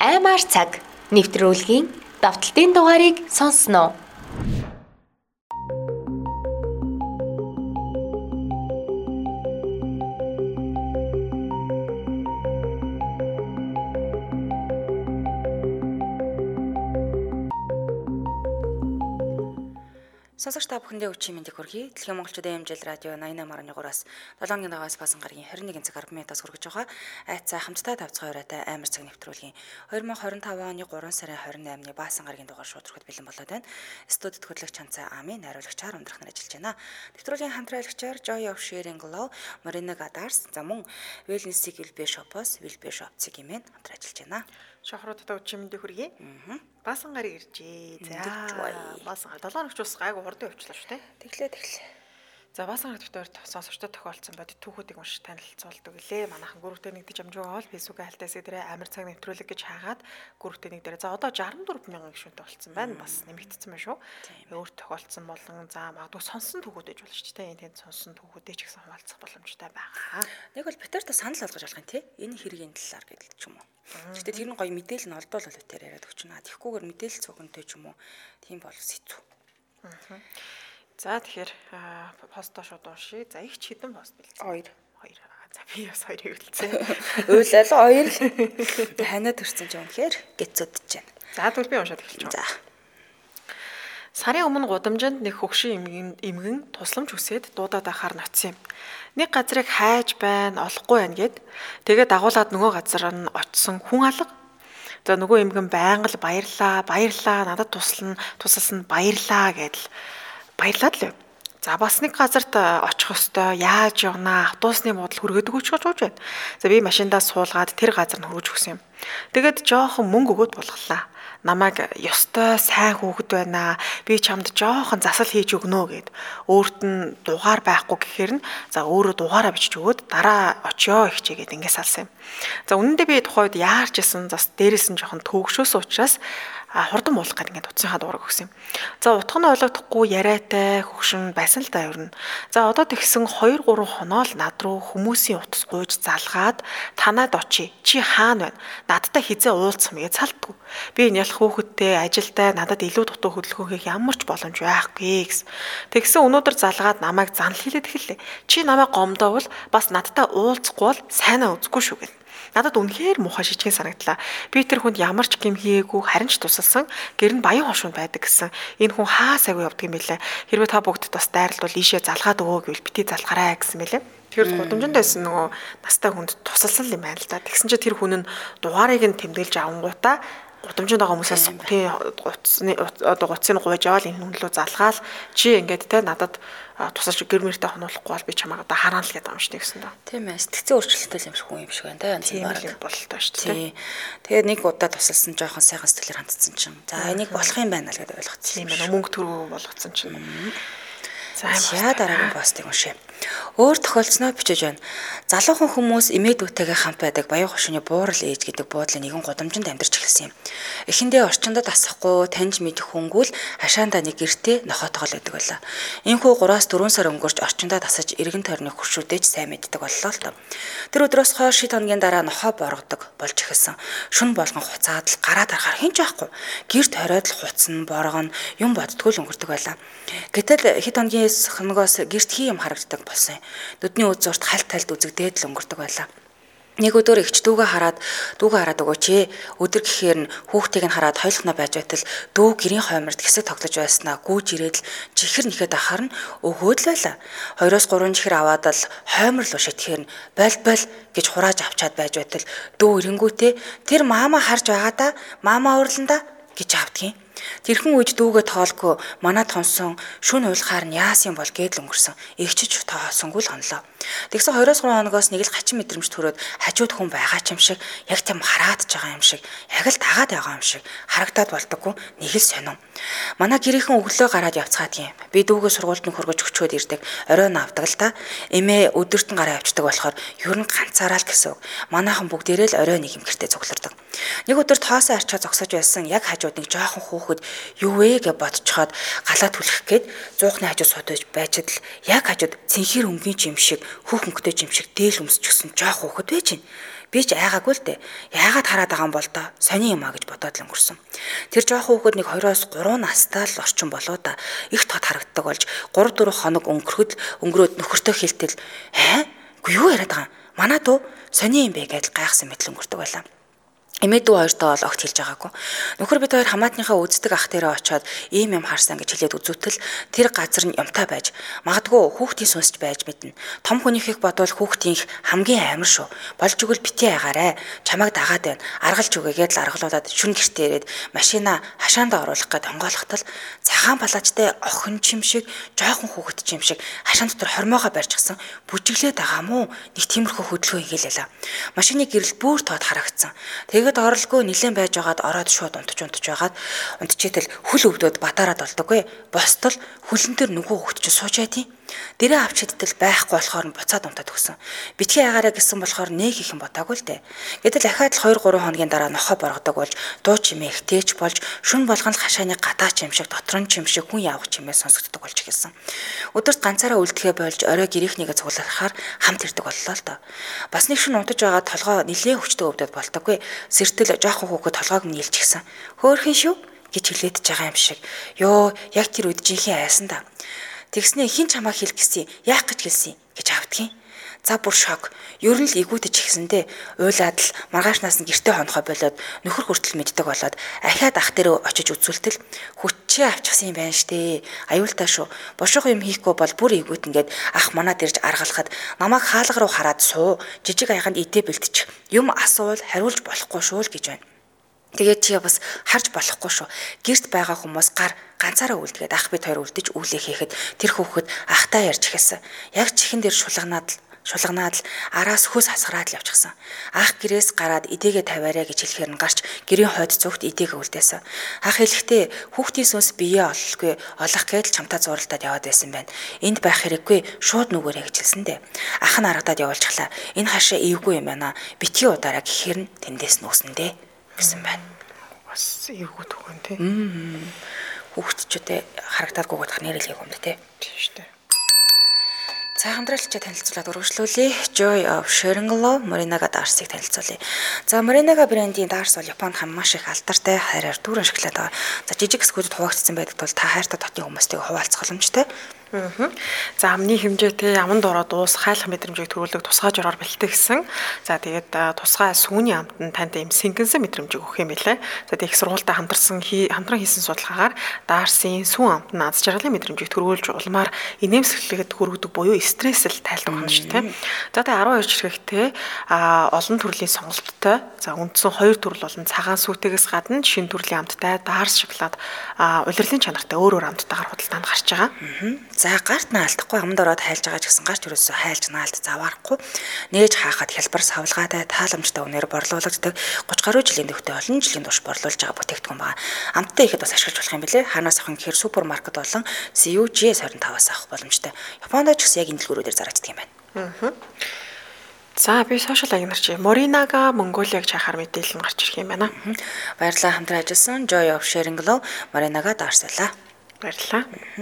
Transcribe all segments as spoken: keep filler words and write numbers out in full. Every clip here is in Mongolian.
Аймаар цаг нэвтрүүлгийн давталтын дугаарыг сонсноо. Сонсогч та бүхэндээ өчигдөр мэндийг хүргэе. Дэлхийн монголчуудын эмжил радио восемь tám trois-аас долооны дагаас басан гарагийн двадцать один цаг арга минутаас хүргэж байгаа. Айцаа хамтдаа тавцгаа оройтой амар цаг нэвтрүүлгийн две тысячи двадцать five оны гурван сарын двадцать eighны баасан гарагийн дугаар шууд өрхөд бэлэн болоод байна. Студид хөтлөгч Чанцаа Амын, найруулагчаар ундрах нар ажиллаж байна. Нэвтрүүлгийн хамтраалагчаар Joy of Sharing Love, Marina Gadars, за мөн Wellness Will Shop-оос Will Shop цэгийн хамтран ажиллаж байна. Шохруудтай өчигдөр мэндийг хүргэе. Аа. Баасан гарыг иржээ. За баасан гар долоо ногч ус гайг хурдан явчлаа шүү дээ. Тэглээ тэглээ. За баасан гарт битүүр сонсогчдод тохиолдсон бодит түүхүүдийг уншиж танилцуулдаг гэлээ. Манайхан гүрүүтэй нэгдэж амжгаа бол фэйсбүүк хайлтаас дээрээ амар цаг нэвтрүүлэг гэж хаагаад гүрүүтэй нэгдэрээ. За одоо sixty-four мянган гишүүнтэй болцсон байна. Бас нэмэгдсэн байна шүү. Өөр тохиолдсон болон за магадгүй сонсон түүхүүд ээж болно шүү дээ. Энд сонсон түүхүүдээ ч гэсэн хуваалцах боломжтой байгаа. Нэг бол битүүртээ санал болгож болох юм тий. Энэ хэргийн талаар гэдэг ч юм уу. Гэхдээ тэр нь гоё мэдээлэл нь олдвол бол битээр яриад өгч наа. Тэгэхгүйгээр мэдээлэл цогнтой ч юм уу. Тийм бол сэцүү. Аа. За тэгэхээр постоо шууд ууши. За их хэдэн пост бэлдсэн? Хоёр. Хоёр. За би бас хоёрыг бэлдсэн. Уйлал хоёр л. Ханаа төрсэн ч юм хэр гэцөдж байна. За тэгвэл би уншаад эхэлж байна. За. Сарын өмнө гудамжинд нэг хөгшин эмгэн эмгэн тусламж хүсээд дуудаад ахаар ноцсон юм. Нэг газрыг хайж байна, олохгүй байна гэд. Тэгээд дагуулад нөгөө газар нь очисон хүн алга. За нөгөө эмгэн байнга л баярлаа, баярлаа, надад туслана, тусалсан баярлаа гэдэл баярлаад л. За бас нэг газарт очих хөстой яаж явнаа автобусны буудал хүргээд өгөөч гэж бууж байна. За би машиндаа суулгаад тэр газар нь хүргэж өгсөн юм. Тэгээд жоохон мөнгө өгөөд болголаа. Намайг ёстой сайн хүүхэд байна. Би чамд жоохон засал хийж өгнө гэд. Өөрт нь дугаар байхгүй гэхээр нь за өөрөө дугаараа бичиж өгөөд дараа очиё ихчээгээд ингэ салсан юм. За үнэндээ би тухайд яарч исэн зас дээрээс нь жоохон төвөгшөөс учраас хурдан буулах гэдэг ингээд утсынхаа дуурайг өгсөн юм. За утга нь ойлгохдохгүй яриатай хөгшин байсан л да ер нь. За одоо тэгсэн two three хоноо л над руу хүмүүсийн утас гуйж залгаад танаад очие. Чи хаана байна? Надтай хизээ уулзсан гэж салтгүй. Би энэ ялах хүүхэдтэй ажилдаа надад илүү дутуу хөдөлгөөн хийх ямар ч боломж байхгүй гэсэн. Тэгсэн өнөөдөр залгаад намайг занл хийлээд эхэллээ. Чи намайг гомдоовол бас надтай уулзахгүй бол сайнаа үзэхгүй шүү гэнэ. Надад үнэхээр муухай шижгэн санагдлаа. Би тэр хүнд ямар ч гэм хийгээгүй харин ч тусалсан гэр нь баян хошуунд байдаг гэсэн. Энэ хүн хаа сайгүй явдаг юм бэлээ. Хэрвээ та бүгд бас дайралдвал ийшээ залгаад өгөө гэвэл бити залгараа гэсэн мэлээ. Тэгэхээр гудамжинд байсан нөгөө настай хүнд тусалсан юм байна л да. Тэгсэн чинь тэр хүн нь дугаарыг нь тэмдэглэж авангуудаа гудамжинд байгаа хүмүүсээс тий гуцны одоо гуцыг гуйж аваад энэ хүн лөө залгаал чи ингээд те надад тусалж гэр мөртөө хонуулахгүй бол би чамайг одоо хараана л гэдэг юм шиг гэсэн дөө. Тийм ээ. Сэтгцэн өөрчлөлттэй юм шиг хүн юм шиг байна да янз бүр бололтой шүү дээ. Тэгээд нэг удаа тусалсан жоохон сайхан сэтгэлээр хандсан чинь. За энийг болох юм байна л гэдээ ойлгоцсон. Тийм байна. Мөнгө төрөө болгоцсон чинь. За яа дараагийн постыг уншъя. Өөр тохиолдсноо бичиж байна. Залуухан хүмүүс эмээдүүтэйгээ хамт байдаг баян хошууны буурал ээж гэдэг буудлын нэгэн гудамжинд амьдарч эхэлсэн юм. Эхэндээ орчиндод асахгүй таньж мэдэх хүнгүүл хашаандаа нэг гэртээ нохоотгол байдаг байлаа. Энэхүү three-аас four сар өнгөрч орчиндоо тасаж эргэн тойрны хуршүүдэж сайн мэддэг боллоо л доо. Тэр өдрөөс хойш шид хоногийн дараа нохоо боргодог болж эхэлсэн. Шүн болгон хуцаад л гараа дарахаар хинч байхгүй. Гэрт хоройд л хуцна, боргоно, юм боддгоо л өнгөрдөг байлаа. Гэтэл хэд хоногийн хоногоос гэрт хий юм харагддаг болсон. Нүдний үз зурт хальт тальд үзэгдээд л өнгөрдөг байлаа. Нэг өдөр ихч дүүгээ хараад дүүгээ хараад өгөөч ээ. Өдөр гэхээр нь хүүхдийг нь хараад хойлохноо байж байтал дүү гэрийн хойморд хэсэг тоглож байснаа гүүж ирээд л чихэр нэхэд ахаар нь өгөөд л байлаа. Хоёроос гурван чихэр аваад л хоймор руу шитгэхээр нь боль боль гэж хурааж авчаад байж байтал дүү ирэнгүүтээ тэр маама харж байгаа да маама урланда гэж авдгийн. Тэрхэн үеж дүүгээ тоолгүй манай тонсон шүн уйлахаар нь яасан бол гэдэл өнгөрсөн. Игчиж тоосонгүй л хонлоо. Тэгсэн two-аас three хоногоос нэг л хачин мэдрэмж төрөөд хажууд хүн байгаа ч юм шиг яг тийм хараадж байгаа юм шиг яг л дагаад байгаа юм шиг харагдаад болдоггүй нэг л сонин. Манай гэрийнхэн өглөө гараад явцгаад юм. Би дүүгээ сургуульд нь хургаж өчөөд ирдэг. Оройн авдаг л та. Эмээ өдөртөн гараа авчдаг болохоор ер нь ганцаараа л гэсэн үг. Манайхан бүгдээрээ л орой нэг юм гэртээ цуглардаг. Нэг өдөр тоосоо арчаа зогсож байсан яг хажууд нэг жоохон хүүхэд юу вэ гэж бодцоход галаа түлхэх гээд зуухны хажууд суудаж байжд л яг хажууд цэнхэр өнгийн юм шиг хүүхэнхтэй юм шиг дээл өмсчихсэн жоох хүүхэд байж гин. Би ч айгаагүй л дээ. Яагаад хараад байгаа юм бол доо сони юм а гэж бодоод л өнгөрсөн. Тэр жоохон хүүхэд нэг хоёроос гурван настай л орчин болоо да их тод харагддаг болж гурав дөрөв хоног өнгөрөхөд өнгөрөөд нөхөртөө хэлтэл аа үгүй юу яриад байгаа. Манай дүү сони юм бэ гэж гайхсан мэт л өнгөрдөг байлаа. Эмээдүү хоёртоо бол огт хэлж байгаагүй. Нөхөр бид хоёр хамаатныхаа үздэг ах дээрээ очиод ийм юм харсан гэж хэлээд үзүүтэл тэр газар нь юмтай байж магадгүй хүүхдийн сүнсч байж мэднэ. Том хүнийхийг бодвол хүүхдийнх хамгийн амар шүү. Болж игэл битгий агаарэ. Чамайг дагаад байна. Аргалж үгээгээд л аргалуулад шүн гэртээ ирээд машина хашаанд оруулах гээд хонгоолохтол цагаан балаачтай охин чим шиг жоохон хүүхэд чим шиг хашаан дотор хормоогоо барьчихсан. Бүжиглээд байгаа мó нэг тиймэрхүү хөдөлгөөн хийлээ. Машины гэрэл бүр тод харагдсан. Тэгээд оролгүй нилэн байж байгаад ороод шууд унтж унтж байгаад унтчитэл хүл өвдөд батараад болдоггүй. Бостол хүлэн дээр нөгөө хөвгч сууж байдیں۔ Дэрээ авчидтэл байхгүй болохоор буцаад унтаад өгсөн. Битгий агаараа гэсэн болохоор нэг их юм бодаагүй л дээ. Гэтэл ахаад л хоёр гурван хоногийн дараа нохоо боргодог болж дуу чимээ ихтэйч болж шүн болгон л хашааны гадаа чимшиг дотор нь чимшиг хүн явах чимээ сонсогддог болж эхэлсэн. Өдөрт ганцаараа үлдэхээ болж орой гэрийнхнийгээ цуглахаар хамт ирдэг боллоо л доо. Бас нэг шүн унтаж байгаа толгой нилээн хүчтэй өвдөд болдоггүй. Сэртэл жоохон хүүхэд толгойг нь нийлж гисэн. Хөөхөн шүү гэж хэлээд байгаа юм шиг. Йоо яг тэр үед жинхэнэ айсан да. Тэгснээ хин чамаа хэлэх гэсэн яах гэж хэлсэн гэж автгийн. За бүр шок. Ер нь л игүүдэж ихсэндээ уйлаад л маргаашнаас нь гэртээ хонохоо болоод нөхөр хүртэл мэддэг болоод ахиад ах дээр очиж үзүүлтэл хүчээ авчихсан юм байна штэ. Аюултай шүү. Боших юм хийхгүй бол бүр игүүд ингээд ах манад ирж аргалахад намайг хаалга руу хараад суу. Жижиг аяханд идэ бэлтчих. Юм асуувал хариулж болохгүй шүү л гэж байна. Тэгээд чи бас харж болохгүй шүү. Гэрт байгаа хүмүүс гар ганцаараа үлдгээд ах бид хоёр үлдэж үүлээ хийхэд тэр хүүхэд ахтаа ярьж эхэлсэн. Яг чихэн дээр шулганаад шулганаад л араас хөөс хасгараад л явчихсан. Ах гэрээс гараад идээгээ тавиарэ гэж хэлэхээр нь гарч гэрийн хойд зүгт идээгээ үлдээсэн. Ах хэлэхдээ хүүхдийн сүнс биеэ олохгүй олох гээд л чамтаа зуралдаад яваад байсан байна. Энд байх хэрэггүй шууд нүгээрээ гэж хэлсэн дээ. Ах нь аргадаад явуулчихлаа. Энэ хашаа эвгүй юм байна. Битгий удаараа гэхээр нь тэндээс нүүсэндээ гэсэн байна. Бас эвгүй төгөн тий. Хүүхдчүүдээ харагдаагүй гот нэрэл яг юм дээ тий. Тийм шүү дээ. За хамтралчаа танилцуулаад үргэлжлүүлье. Joy of Sharing Love Morinaga Darcy-г танилцуулъя. За Morinaga брендийн Darcy бол Японд хам маш их алдартай хайраар дүүрэн шоколад байгаа. За жижиг эсгүүдэд хуваагдсан байдаг бол та хайртай дотны хүмүүстэйг хуваалцах боломжтой. За амны хэмжээтэй аманд ороод уус хайлах мэдрэмжийг төрүүлдэг тусгай жураар бэлтээ гэсэн. За тэгээд тусгай сүүний амт нь танд юм сингэнсэн мэдрэмжийг өгөх юм билээ. За тэгээд их сургуультай хамтарсан хамтран хийсэн судалгаагаар Darcy-ийн сүүн амт нь аз жаргалын мэдрэмжийг төрүүлж улмаар инээмсэглэхэд хүргэдэг буюу стрессэл тайлдаг юм шүү дээ. За тэгээд арван хоёр жиргэхтэй олон төрлийн сонголттой. За үндсэн хоёр төрөл болон цагаан сүйтгэгээс гадна шинэ төрлийн амттай Darcy шоколад улирлын чанартай өөр өөр амттайгаар худалдаанд гарч байгаа. За гарт наалдахгүй амд ороод хайлж байгаа ч гэсэн гарт ерөөсөө хайлж наалд заваарахгүй нээж хаахад хялбар савлгаатай тааламжтай үнээр борлуулагддаг гуч гаруй жилийн төвтэй олон жилийн турш борлуулж байгаа бүтээгдэхүүн байна. Амттай ихэд бас ашиглаж болох юм билэ. Хаанаас авах гэхээр супермаркет болон си ю джи эс двадцать пять-аас авах боломжтой. Японд ч гэсэн яг энэ дэлгүүрүүдээр зарагддаг юм байна. За би сошиал агнарч Morinaga Mongolia гэж хахаар мэдээлэл нь гарч ирэх юм байна. Баярлалаа хамтран ажилласан Joy of Sharing Love Morinaga Darcy-лаа. Баярлалаа.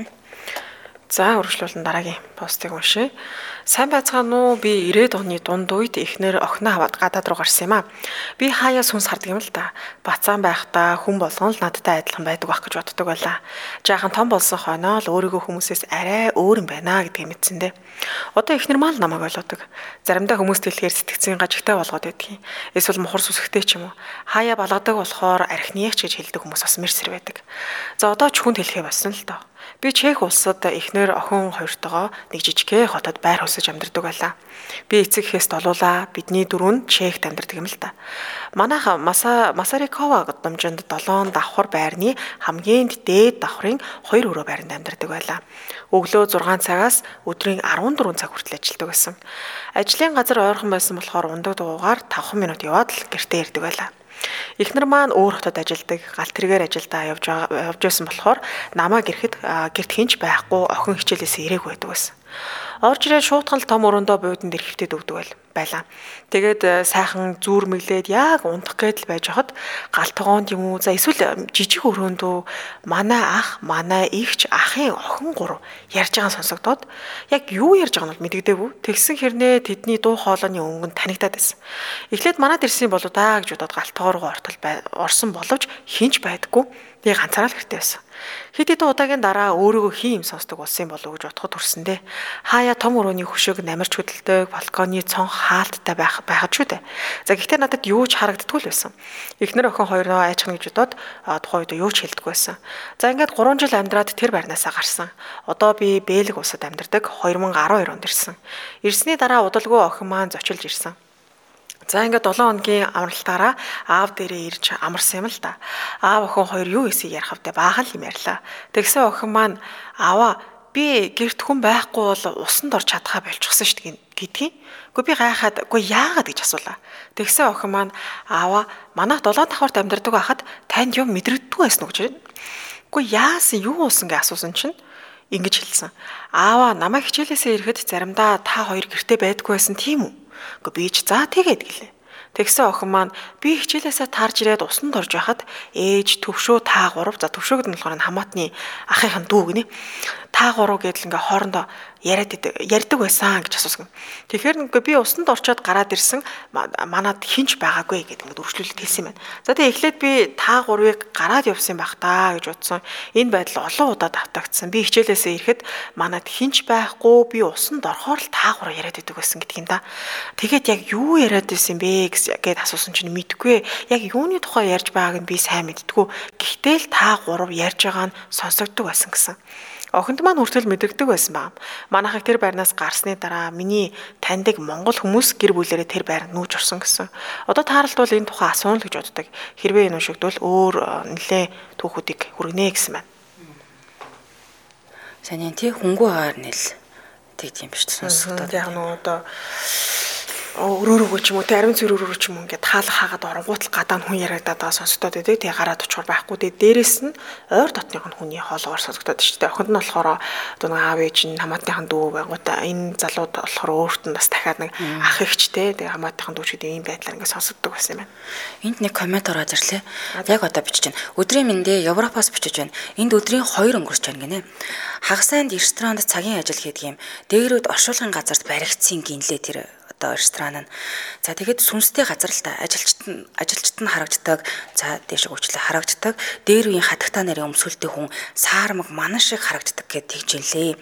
За үргэлжлүүлэн дараагийн постыг уншъя. Сайн байцгаана уу? Би ирээд оны дунд үед эхнэр охиноо аваад гадаад руу гарсан юм аа. Би хаяа сүнс хардаг юм л да. Бацаан байхдаа хүн болгон л надтай адилхан байдаг байх гэж боддог байлаа. Жаахан том болсон хойноо л өөрийгөө хүмүүсээс арай өөр юм байна гэдгийг мэдсэн дээ. Одоо эхнэр мал намайг ойлгодог. Заримдаа хүмүүст хэлэхээр сэтгцийн гажигтай болгоод байдгийг. Эсвэл мухар сүсгтэй ч юм уу. Хаяа балгадаг болохоор архиныяч гэж хэлдэг хүмүүс бас мэрсэр байдаг. За одоо ч хүнд хэлэхээ болсон л доо. Би Чех улсад эхнэр охин хоёртойгоо нэг жижигхэн хотод байр хөсөж амьдардаг байлаа. Би эцэг эхээс долуулаа. Бидний дөрөв нь Чехт амьдардаг юм л та. Манайх Маса Масарикова гудамжинд долоон давхар байрны хамгийн дээд давхрын хоёр өрөө байранд амьдардаг байлаа. Өглөө зургаан цагаас өдрийн арван дөрвөн цаг хүртэл ажилладаг байсан. Ажлын газар ойрхон байсан болохоор ундаг дугуугаар тавхан минут яваад л гэртээ ирдэг байлаа. Эхнэр маань өөр хотод ажилладаг, галт тэргээр ажилдаа явж явж байсан болохоор намайг ирэхэд гэрт хинч байхгүй охин хичээлээс ирээгүй байдаг байсан. Орж ирээд шуудхан л том өрөөндөө буудан дээр хөвтөд өгдөг байл байлаа. Тэгээд сайхан зүүрмэглээд яг унтах гэдэл байж хахад гал тогоонд юм уу за эсвэл жижиг өрөөндөө манай ах, манай ихч, ахын охин гурав ярьж байгаа сонсогдоод яг юу ярьж байгааг нь мэддэгдээгүй. Тэгсэн хэрнээ тэдний дуу хоолойны өнгөнд танигдаад байсан. Эхлээд манад ирсэн болоо даа гэж бодоод галтгоор руу ортол орсон боловч хинч байдаггүй. Би ганцаараа л гэртээ байсан. Хэд хэдэн удаагийн дараа өөрийгөө хин юм сонсдог болсон болов уу гэж бодоход хүрсэндээ хаяа том өрөөний хөшөөг намарч хөдөлдөг балконы цонх хаалттай байх байхад шүү дээ. За гэхдээ надад юу ч харагддаггүй л байсан. Эхнэр охин хоёроо айчхна гэж бодоод тухайн үед юу ч хэлдэггүй байсан. За ингээд гурван жил амьдраад тэр байрнаасаа гарсан. Одоо би Бэлэг улсад амьдардаг две тысячи дөрвөн онд ирсэн. Ирсний дараа удалгүй охин маань зочилж ирсэн. За ингээд долоон хоногийн амралтаараа аав дээрээ ирж амарсан юм л да. Аав охин хоёр юу эсийг ярих вдэ баахан юм ярьлаа. Тэгсэн охин маань аваа би гэрт хүн байхгүй бол усанд орж чадхаа болчихсон шүү дээ гэдгийг. Гэхдээ би гайхаад үгүй яагаад гэж асуулаа. Тэгсэн охин маань аваа манайх долоо давхарт амьдардаг байхад танд юм мэдрэгддэггүй байсан уу гэж. Үгүй яасан юу уусан гэж асуусан чинь ингэж хэлсэн. Аава намайг хичээлээсээ ирэхэд заримдаа та хоёр гэртээ байдаггүй байсан тийм үү? Гэхдээ би ч за тэгээд гэлээ. Тэгсэн охин маань би хичээлээсээ тарж ирээд усанд орж байхад ээж төвшөө та гурав за төвшөөд нь болохоор хамаатны ахынхан дүү гинэ. Та гурав гэдэл ингээ хоорондоо яриад ярьдаг байсан гэж асуусан. Тэгэхээр ингээ би усанд орчоод гараад ирсэн манад хинч байгаагүй гэдэг ингээ өршлүүлэлт хэлсэн юм байна. За тэгээ эхлээд би та гурвыг гараад явсан байх таа гэж бодсон. Энэ байдал олон удаа давтагдсан. Би хичээлээсээ ирэхэд манад хинч байхгүй би усанд орохоор л та гурав яриад идэг байсан гэдэг юм да. Тэгээд яг юу яриад байсан бэ гэд асуусан чинь мэдгүй. Яг юуны тухай ярьж байгааг нь би сайн мэддэггүй. Гэхдээ л та гурав ярьж байгаа нь сонсогддог байсан гэсэн. Охинд маань хүртэл мэдэгдэг байсан баа. Манайхыг тэр байрнаас гарсны дараа миний таньдаг монгол хүмүүс гэр бүлээрээ тэр байранд нүүж орсон гэсэн. Одоо тааралд бол энэ тухай асуун л гэж боддог. Хэрвээ энэ уншигдвал өөр нэлээ түүхүүдийг хүргэнэ гэсэн байна. Сайн юм тий хөнгүү агаар нэл тэгт юм биш сонсогдоод. Яг нөө одоо өрөөрөө ч юм уу, ариун цэрүүрөө ч юм уу ингээд таалах хаагаад оронгуутл гадаа нь хүн ярагдаад байгаа сонсогдоод байдаг. Тэгээ гараад очихоор байхгүй. Тэгээ дээрэс нь ойр дотных нь хүний хоолоор сонсогдоод шүү дээ. Охинд нь болохоор одоо нэг аав ээж нь хамаатныхан дүү байгуута энэ залууд болохоор өөрт нь бас дахиад нэг ах ихчтэй тэгээ хамаатныхан дүү ч гэдэг ийм байдлаар ингээд сонсогддог байсан юм байна. Энд нэг коммент ороод ирлээ. Яг одоо бичиж байна. Өдрийн мэндэ Европоос бичиж байна. Энд өдрийн хоёр өнгөрч байна гинэ. Хагасанд ресторанд цагийн ажил хийдэг юм. Дээрүүд оршуулгын газарт баригдсан гинлээ тэр ресторан нь. За тэгээд сүнстэй газар л та ажилчид нь ажилчид нь харагддаг. За дээш гүйчлээ харагддаг. Дээр үеийн хатагтаа нарын өмсөлтэй хүн саармаг манан шиг харагддаг гэж тэгж инлээ.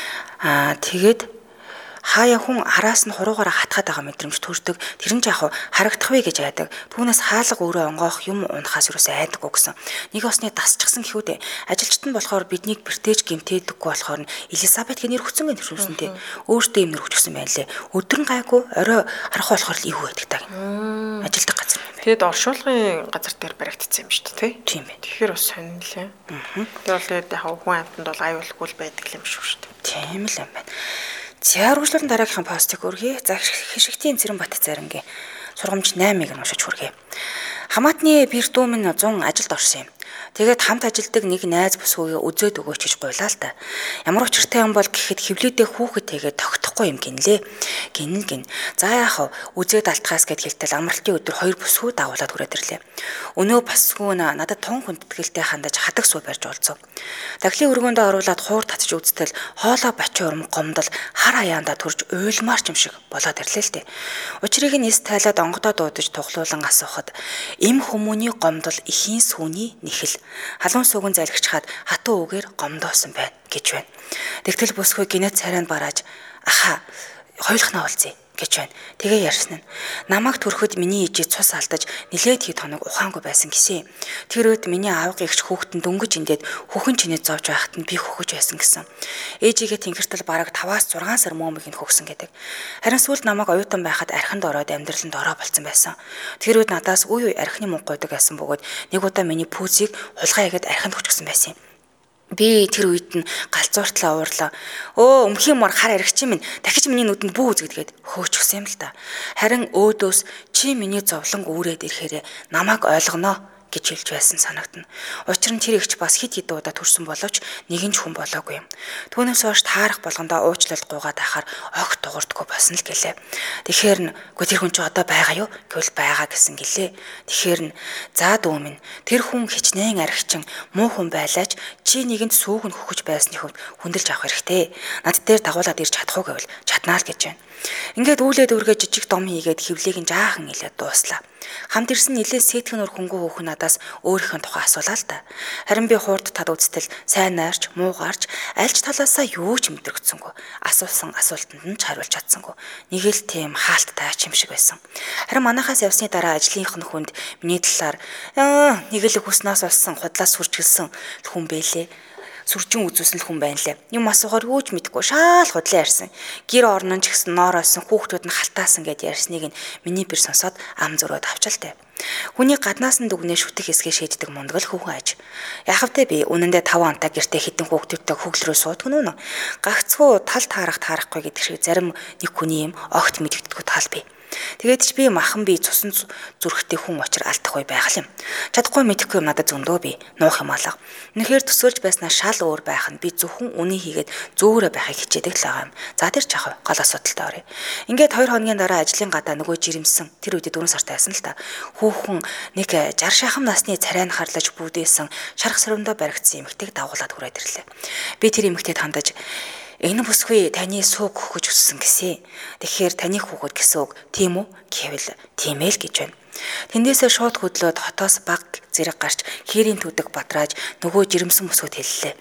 Аа тэгээд хаяа хүн араас нь хуруугаараа хатгаад байгаа мэдрэмж төрдөг. Тэр нь яг харагдах вэ гэж айдаг. Түүнээс хаалга өөрөө онгоох юм унахаас юусаа айдаггүй гэсэн. Нэг осны дасчихсан гэхүү дээ. Ажилчид нь болохоор биднийг бэртэж гимтээдэггүй болохоор нь Элизабет гэх нэр хүчсэн гэж төрүүлсэнтэй. Өөртөө юм нэр хүчсэн байлээ. Өдөр нь гайгүй орой харах болохоор л ивүү байдаг таг. Ажилдаг газар юм байна. Тэгэд оршуулгын газар дээр баригдсан юм шүү дээ, тийм ээ. Тэгэхээр бас сонирхлээ. Тэгээд яг хүн амтнд бол аюулгүй байдаг юм шүү дээ. Тийм л юм байна. За үргэлжлүүлэн дараагийн постыг өргөе. За Хишигтийн Цэрэнбат Зарингийн сургамж наймыг нь уншиж хүргэе. Хамаатны бэр дүү минь зун ажилд орсон юм. Тэгээд хамт ажилдаг нэг найз бүсгүйгээ үзээд өгөөч гэж гуйлаа л та. Ямар учиртай юм бол гэхэд хөвлөдөө хүүхэд тэгээд тогтохгүй юм гинлээ. Гинэл гин. За яах вэ? Үзээд алтхаас гэд хэлтэл амралтын өдөр хоёр бүсгүй дагуулад хүрээд ирлээ. Өнөө басгүй надад тун хүндэтгэлтэй хандаж хатаг суу барьж олцов. Даглын өргөндөө оруулаад хуур татж үзтэл хоолой бочи урам гомдол хар аяанда төрж уйлмаар юм шиг болоод ирлээ л дээ. Учрыг нь эс тайлаад онгодоо дуудаж тухлуулан асуухад эм хүмүүний гомдол ихийн сүүний нэхэл халуун сүгэн залгичхаад хатуу үгээр гомдоосон байна гэж байна. Тэгтэл бүсгүй гинэт царайнд барааж аха хойлохнаа уулзъя гэж байна. Тэгээ ярьсан нь намайг төрөхөд миний ижид цус алдаж нилээд хий тоног ухаангүй байсан гэсэн. Тэр үед миний аав гихч хүүхдэн дөнгөж инээд хүүхэн чинээ зовж байхад нь би хөхөж байсан гэсэн. Ээжигээ тэнгэртэл бараг таваас зургаан сар мөмөг нь хөгсөн гэдэг. Харин сүүлд намайг оюутан байхад архинд ороод амьдралд ороо болцсон байсан. Тэр үед надаас үе үе архины мөнгөйдөг байсан бөгөөд нэг удаа миний пүүзийг хулгай игээд архинд хүчгсэн байсан юм. Би тэр үед нь галзууртлаа уурлаа. Өө өмхийн мор хар аригч минь дахиж миний нүдэнд бүү үзгэдгээд хөөчихсөн юм л та. Харин өөдөөс чи миний зовлон үүрээд ирэхээрээ намайг ойлгоно гэж хэлж байсан санагдана. Учир нь тэр ихч бас хит хит удаа төрсөн боловч нэгэн ч хүн болоогүй юм. Түүнээс хойш таарах болгондоо уучлал гуугаад ахаар огт дуурдаггүй болсон л гэлээ. Тэгэхээр нь үгүй тэр хүн чи одоо байгаа юу гэвэл байгаа гэсэн гэлээ. Тэгэхээр нь за дүү минь тэр хүн хичнээн архичин муу хүн байлаач чи нэгэнд сүүг нь хөхөж байсны хувьд хүндэлж авах хэрэгтэй. Над дээр дагуулад ирж чадах уу гэвэл чаднаа л гэж байна. Ингээд үүлээд үргээ жижиг дом хийгээд хөвлийг нь жаахан илээд дууслаа. Хамт ирсэн нэлээд сэтгэнөр хөнгөө хөөхн надаас өөрийнхөө тухай асуулаа л та. Харин би хуурд тад үзтэл сайн найрч, муугаарч альч талаасаа юу ч мэдрэгдсэнгүй. Асуусан асуултанд нь ч хариулж чадсангүй. Нэг л тийм хаалттай ач юм шиг байсан. Харин манахаас явсны дараа ажлынх нь хүнд миний талаар аа нэг л хүснээс болсон худлаас сүрчгэлсэн хүн бэлээ. Сүрчин үзүүлсэн л хүн байна лээ. Юм асуухаар юу ч мэдэхгүй шаал худлаа ярьсан. Гэр орнон ч гэсэн ноороосон хүүхдүүд нь халтаасан гэд ярьсныг нь миний бэр сонсоод ам зөрөөд авчаалтай. Хүний гаднаас нь дүгнээ шүтэх хэсгээ шийддэг мундаг л хүүхэн аж. Яхавтай би үнэндээ таван антаа гэртээ хитэн хүүхдүүдтэй хөглөрөө суудг нь үнэ. Гагцхүү тал таарах таарахгүй гэдэг шиг зарим нэг хүний юм огт мэдэгдэхгүй тал бий. Тэгээд ч би махан би цусан зүрхтэй хүн очир алдах үе байх юм. Чадахгүй мэдэхгүй юм надад зөндөө би нуух юм алга. Үнэхээр төсөөлж байснаа шал өөр байх нь би зөвхөн үнийг хийгээд зөөрэ байхыг хичээдэг л байгаа юм. За тэр ч яах вэ? Гол асуудалтай орё. Ингээд хоёр хоногийн дараа ажлын гадаа нөгөө жирэмсэн тэр үедээ дөрвөн сартай байсан л та. Хүүхэн нэг жар шахам насны царайнд харлаж бүүдээсэн шарх сөрөмдөө баригдсан эмэгтэйг дагуулад хүрээд ирлээ. Би тэр эмэгтэйд хандаж энэ бүсгүй таны сууг хөхөж өссөн гэсэн. Тэгэхээр таны хүүхэд гэсэн үг тийм үү гэвэл тийм ээ л гэж байна. Тэндээсээ шууд хөдлөөд хотоос баг зэрэг гарч хээрийн төдөг бадрааж нөгөө жирэмсэн бүсгүйд хэллээ.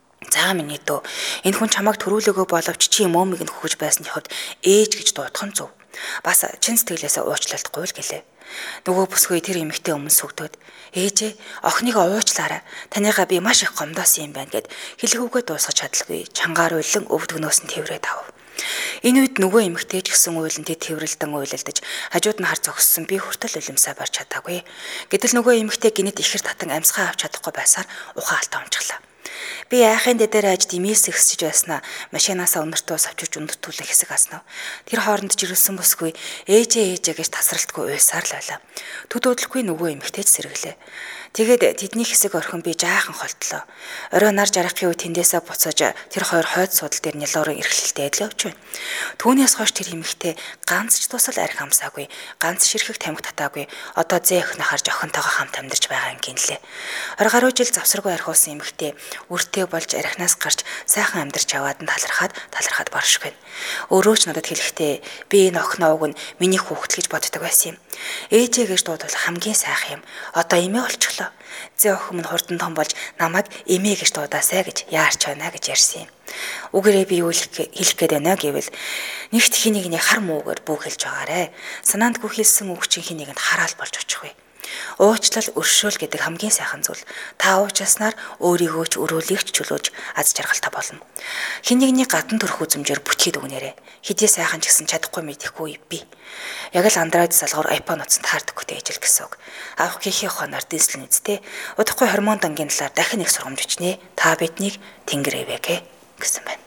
За миний дөө энэ хүн чамайг төрүүлээгөө боловч чи мөмиг нь хөхөж байсны хувьд ээж гэж дуудах нь зөв. Бас чин сэтгэлээсээ уучлалтгүй л гэлээ. Нөгөө бүсгүй тэр эмэгтэй өмнө сүгдөөд ээжээ охиныг уучлаарай. Танайгаа би маш их гомдоосон юм байна гэд хэлэхүүгээ дуусгаж чадалгүй. Чангаар уйлан өвдгнөөс нь тэврээд ав. Энэ үед нөгөө эмэгтэй ч гэсэн уйлантэй тэврэлдэн уйлалдаж хажууд нь хар зогссон би хүртэл улимсаа барьж чадаагүй. Гэтэл нөгөө эмэгтэй гинэд ихэр татан амьсгаа авч чадахгүй байсаар ухаан алтаа унчглаа. Би айхын дээр ажид имээс ихсэж байснаа машинаасаа өнөртөө савчиж өндөртүүлэх хэсэг аснав. Тэр хооронд жирэлсэн бүсгүй ээжээ ээжээ гэж тасралтгүй уйсаар л байлаа. Төдөөдлөхгүй нөгөө эмэгтэйч сэргэлээ. Тэгээд тэдний хэсэг орхин би жаахан холтлоо. Орой нар жаргахын үед тэндээсээ буцааж тэр хоёр хойд судал дээр нялуурын эрхлэлтэд л явж байна. Түүнээс хойш тэр эмэгтэй ганц ч тусал арх амсаагүй, ганц ширхэг тамхи татаагүй. Одоо зээ өхнө харж охинтойгоо хамт амьдарч байгаа юм гинлээ. Орой гаруй жил завсаргүй архиулсан эмэгтэй үртэй болж архинаас гарч сайхан амьдарч яваад нь талархаад талархаад баршгүй. Өөрөө ч надад хэлэхдээ би энэ охиноо уг нь миний хүүхэд гэж боддог байсан юм. Ээжээ гэж дуудвал хамгийн сайхан юм. Одоо эмээ болчихлоо. Зээ охин минь хурдан том болж намайг эмээ гэж дуудаасай гэж яарч байна гэж ярьсан юм. Үгээрээ би юу хэлэх гээд байна гэвэл нэгт хэнийг нэг хар муугаар бүх хэлж байгаарэ. Санаандгүй хэлсэн үг чинь хэнийг нь хараал болж очих вэ. Уучлал өршөөл гэдэг хамгийн сайхан зүйл. Та уучласнаар өөрийгөө ч өрөөлийг ч чөлөөж аз жаргалтай болно. Хэн нэгний гадна төрөх үзмжээр бүтгээд өгнээрээ. Хэдий сайхан ч гэсэн чадахгүй мэдэхгүй би. Яг л Android салгуур iPhone утсанд хаардаггүй дэжил гэсэн үг. Авах гэхийн хоноор дийсэл нүцтэй. Удахгүй гормон дангийн талаар дахин нэг сургамж бичнэ. Та биднийг тэнгэр ивэгэ гэсэн байна.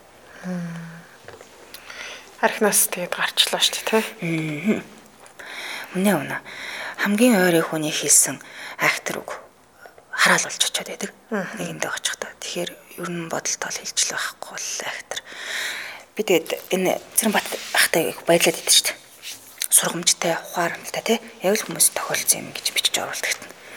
Архинаас тэгээд гарчлаа шүү дээ, тий. Үнэ үнэ. Хамгийн ойрын хүний хэлсэн актер үг хараал болж очиод байдаг. Нэгэндээ очихдаа. Тэгэхээр ер нь бодолтой хэлжл байхгүй бол актер. Би тэгээд энэ Цэрэнбат ахтай баярлаад идэв шүү дээ. Сургамжтай, ухаарамтай тий. Яг л хүмүүс тохиолдсон юм гэж бичиж оруулдаг.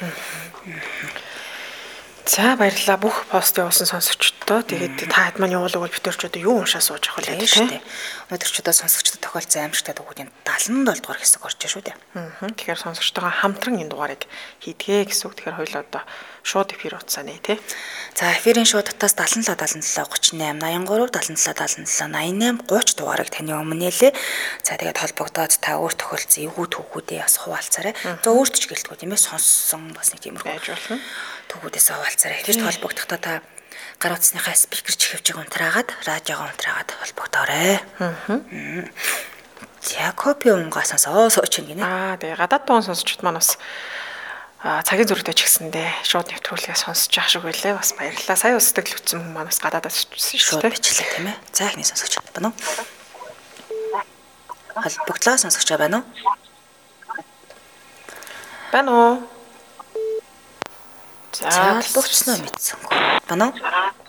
За баярлалаа бүх пост явуулсан сонсогчдоо. Тэгээд та хэд маань явуулаг бол битэрч одоо юу уншаа сууж авах вэ шүү дээ. Өнөөдөр ч одоо сонсогчдод тохиолдсон аимшигтай дугуйн даална дугаар хэсэг орж шүү дээ. Аа. Тэгэхээр сонсогчтойгоо хамтран энэ дугаарыг хийдгээ гэсэн үг. Тэгэхээр хоёул одоо шууд эфир утсаа нэ тий. За эфирийн шууд утаас даална даална гуйч найман найман гурав даална даална найман найман гуйч дугаарыг таны өмнө нээлээ. За тэгээд холбогдоод та өөр тохиолдсон эвгүй түүхүүдээ бас хуваалцаарай. За өөрт ч гэлтгүй тийм ээ сонссон бас нэг тиймэрхүү байж болно. Түүхүүдээс хуваалцаарай. Эвч холбогдохдоо та гар утасныхаа спикер чихвжиг унтраагаад радиогоо унтраагаад холбогдоорой. Аа. За копи унгасаас оо сууч гинэ. Аа тэгээ гадаад туун сонсчод маань бас цагийн зүрхтэй ч гэсэндээ шууд нэвтрүүлгээ сонсож явах шиг байлээ. Бас баярлалаа. Сая ус сэтгэл хөдлсөн хүмүүс маань бас гадаадаас шууд бичлээ тийм ээ. За ихний сонсогч байна уу? Холбогдлоо сонсогч байна уу? Байна уу? За албагчнаа мэдсэн. Байна уу?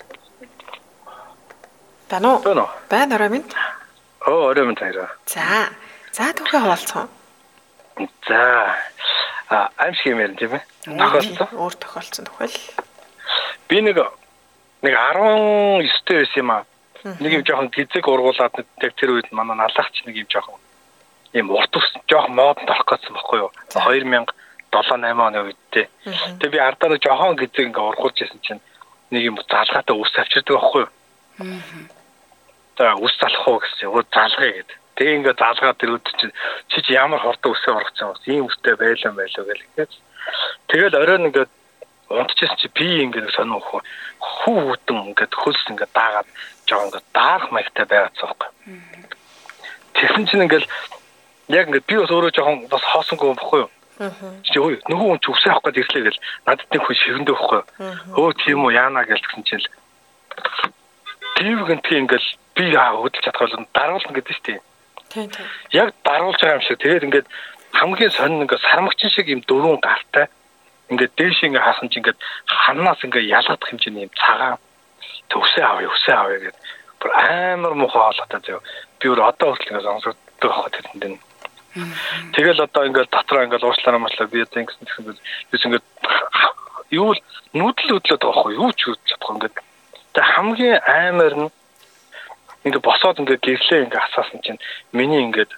Байна уу? Байна уу? Байна орой минь. Оо, орой минь таараа. За. За түүхээ хуваалцсан. За. А аимшиг юм ярина тийм ээ. Тохиолдсон. Өөр тохиолдсон тухай. Би нэг нэг арван девять дэх байсан юм аа. Нэг юм жоохон гизэг ургуулад яг тэр үед манай налахч нэг юм жоохон юм урт ус жоохон модонд орох гэсэн баггүй юу. хоёр мянга долоо наймаа оны үед те. Тэгээ би ардаа нэг жоохон гизэг ингээ ургуулж байсан чинь нэг юм залгаатай ус авчирдаг байхгүй юу. За ус залах уу гэсэн. Өө залгая гэдэг. Тэгээ ингээ залгаад тэр өдөр чинь чи чи ямар хордон үсээ ургацсан бас ийм үстэй байлаа байлаа гэл ихэд. Тэгэл оройн ингээ унтчихсан чи би ингээ сонин хүү хүү хөтөн ингээ хөлс ингээ даагаад жоохон ингээ даарах маягтай байгаадсан байхгүй. Тэгсэн чинь ингээл яг ингээ би бас өөрөө жоохон бас хоосонгүй байхгүй юу. Чи өө нөгөө хүн ч үсээ авах гээд ирлээ гэл надад нэг хүн шигэндээ байхгүй юу. Өө тийм үү яана гэлсэн чинь л тийм гэнтгий ингээл би хөдөлж чадхаар даруулна гэдэг шүү дээ. Тийм тийм. Яг даруулж байгаа юм шиг. Тэгээд ингээд хамгийн сонин ингээд сармагчин шиг юм дөрвөн гартай. Ингээд дээш ингээд хаасан чи ингээд ханаас ингээд ялгадах хэмжээний юм цагаан төвсөө авъя, өсөө авъя гэдэг. Бүр амар муухай хаалгатай зөө. Би өөр одоо хүртэл ингээд сонсогддог байгаа тэрэнд энэ. Тэгэл одоо ингээд дотроо ингээд уучлаарай машлаа би одоо ингэсэн гэсэн би ингээд юу л нүүдэл өдлөөд байгаа байхгүй юу ч үз чадахгүй ингээд. Тэгээ хамгийн амар нь ингээ босоод ингээ гэрлээ ингээ асаасан чинь миний ингээд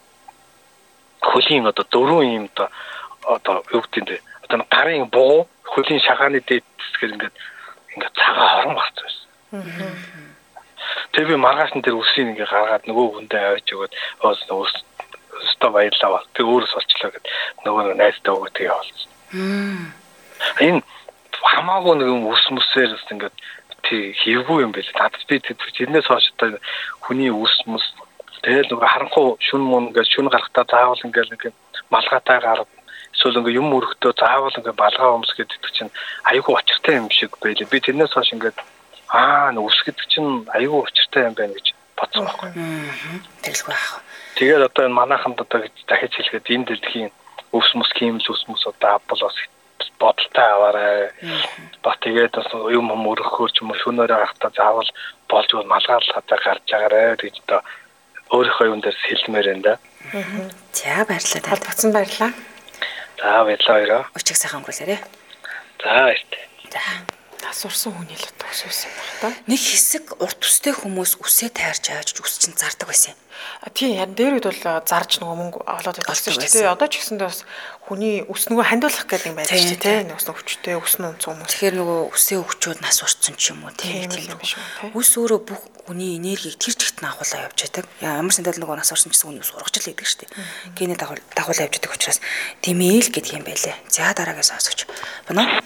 хөлийн одоо дөрвөн юм одоо одоо юу гэдэг вэ? Одоо гарын буу хөлийн шахааны дээдсгээр ингээ ингээ цагаан орон гарч байсан. Тэгээ би маргааш нь тэр үсийг ингээ гаргаад нөгөө хүндээ авч өгөөд оос ус өстө баярлаа. Тэг өөрөөс олчлаа гэд нөгөө найзтай өгөө тэгээ болсон. Энэ хамаагүй нэг юм ус мүсээр ингээ тий хийвгүй юм байл. Надад би тэрнээс хойш одоо хүний үс мүс тэгэл нөгөө харанхуй шүн мөн ингээд шүн гарахтаа заавал ингээд нэг малгайтай гар эсвэл ингээд юм өргөдөө заавал ингээд балгаа өмс гэдэг чинь айгүй очиртай юм шиг байл. Би тэрнээс хойш ингээд аа нэг үс гэдэг чинь айгүй очиртай юм байна гэж бодсон байхгүй. Тэгэлгүй аах. Тэгээд одоо энэ манайханд одоо дахиж хэлгээд энэ дэлхийн үс мүс кимл үс мүс одоо авбал бодолтой аваарай. Бас тэгээд бас юм юм өргөхөөр ч юм уу шөнөөрөө гарахтаа заавал болж бол малгаал хатаа гарч байгаарэ гэж одоо өөрийнхөө юм дээр хэлмээр энэ да. За баярлалаа. Тал татсан баярлаа. За баярлалаа хоёроо. Өчиг сайхан өнгөрүүлээрэ. За баярт. За. Тас урсан хүний л одоо усуусан байх та. Нэг хэсэг урт үстэй хүмүүс үсээ тайрч ааж үс чинь зардаг байсан юм. А тийм ян дээр үед бол зарж нөгөө мөнгө олоод байсан шүү дээ. Одоо ч гэсэндээ бас хүний үс нөгөө хандуулах гэдэг юм байдаг шүү дээ. Нүс нөхчтэй үс нь унцсан хүмүүс. Тэгэхээр нөгөө үсээ өгчүүд нас урцсан ч юм уу тийм юм биш үү? Үс өөрөө бүх хүний энергийг тэр чигт нь агуулаа явж байдаг. Ямар сандал нөгөө нас урсан гэсэн хүний үс ургаж л идэг шүү дээ. Гений дагуул дагуулаа явж байдаг учраас тэмээл гэдэг юм байлээ. За дараагаас сонсогч. Бана.